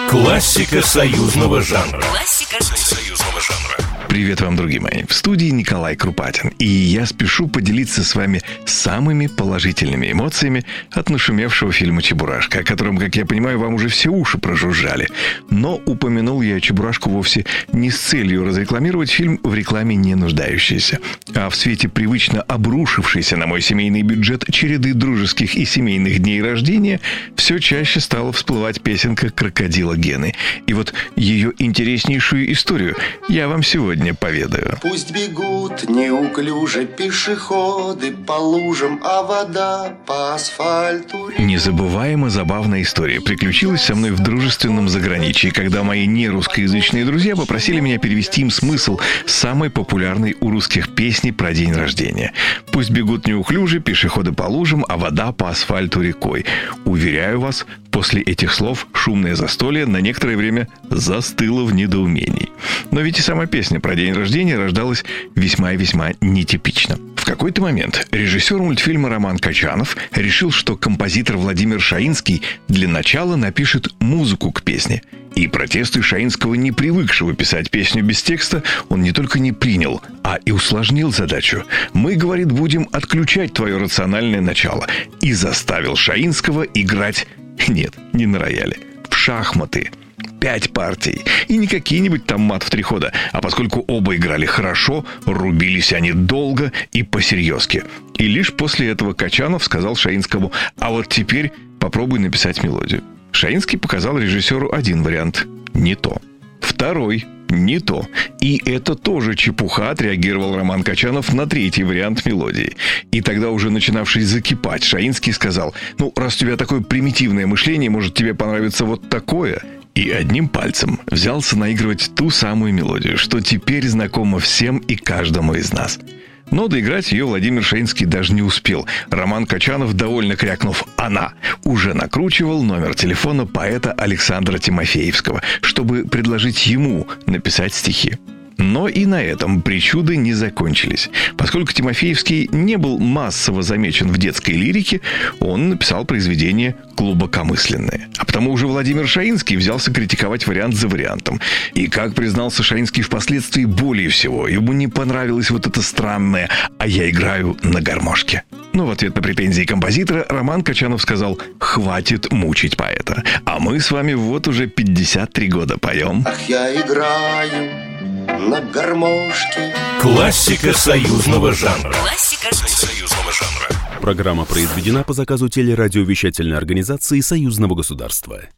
Классика союзного жанра. Привет вам, друзья мои. В студии Николай Крупатин. И я спешу поделиться с вами самыми положительными эмоциями от нашумевшего фильма «Чебурашка», о котором, как я понимаю, вам уже все уши прожужжали. Но упомянул я «Чебурашку» вовсе не с целью разрекламировать фильм в рекламе не нуждающийся. А в свете привычно обрушившейся на мой семейный бюджет череды дружеских и семейных дней рождения все чаще стала всплывать песенка «Крокодила Гены». И вот ее интереснейшую историю я вам сегодня поведаю. Пусть бегут неуклюже пешеходы по лужам, а вода по асфальту. Незабываемо забавная история приключилась со мной в дружественном заграничье, когда мои нерусскоязычные друзья попросили меня перевести им смысл самой популярной у русских песни про день рождения. Пусть бегут неуклюже пешеходы по лужам, а вода по асфальту рекой. Уверяю вас, после этих слов шумное застолье на некоторое время застыло в недоумении. Но ведь и сама песня про день рождения рождалась весьма и весьма нетипично. В какой-то момент режиссер мультфильма Роман Качанов решил, что композитор Владимир Шаинский для начала напишет музыку к песне. И протесты Шаинского, не привыкшего писать песню без текста, он не только не принял, а и усложнил задачу. «Мы, — говорит, — будем отключать твое рациональное начало». И заставил Шаинского играть, нет, не на рояле, в шахматы. 5 партий. И не какие-нибудь там мат в 3 хода. А поскольку оба играли хорошо, рубились они долго и посерьезки. И лишь после этого Качанов сказал Шаинскому: «А вот теперь попробуй написать мелодию». Шаинский показал режиссеру один вариант. Не то. Второй. Не то. И это тоже чепуха, отреагировал Роман Качанов на третий вариант мелодии. И тогда, уже начинавший закипать, Шаинский сказал: «Ну, раз у тебя такое примитивное мышление, может, тебе понравится вот такое?» И одним пальцем взялся наигрывать ту самую мелодию, что теперь знакома всем и каждому из нас. Но доиграть ее Владимир Шаинский даже не успел. Роман Качанов, довольно крякнув «она», уже накручивал номер телефона поэта Александра Тимофеевского, чтобы предложить ему написать стихи. Но и на этом причуды не закончились. Поскольку Тимофеевский не был массово замечен в детской лирике, он написал произведение глубокомысленное. А потому уже Владимир Шаинский взялся критиковать вариант за вариантом. И, как признался Шаинский впоследствии, более всего ему не понравилось вот это странное «а я играю на гармошке». Но в ответ на претензии композитора Роман Качанов сказал: «Хватит мучить поэта. А мы с вами вот уже 53 года поем». Ах, я играю на гармошке. Классика союзного жанра. Программа произведена по заказу телерадиовещательной организации Союзного государства.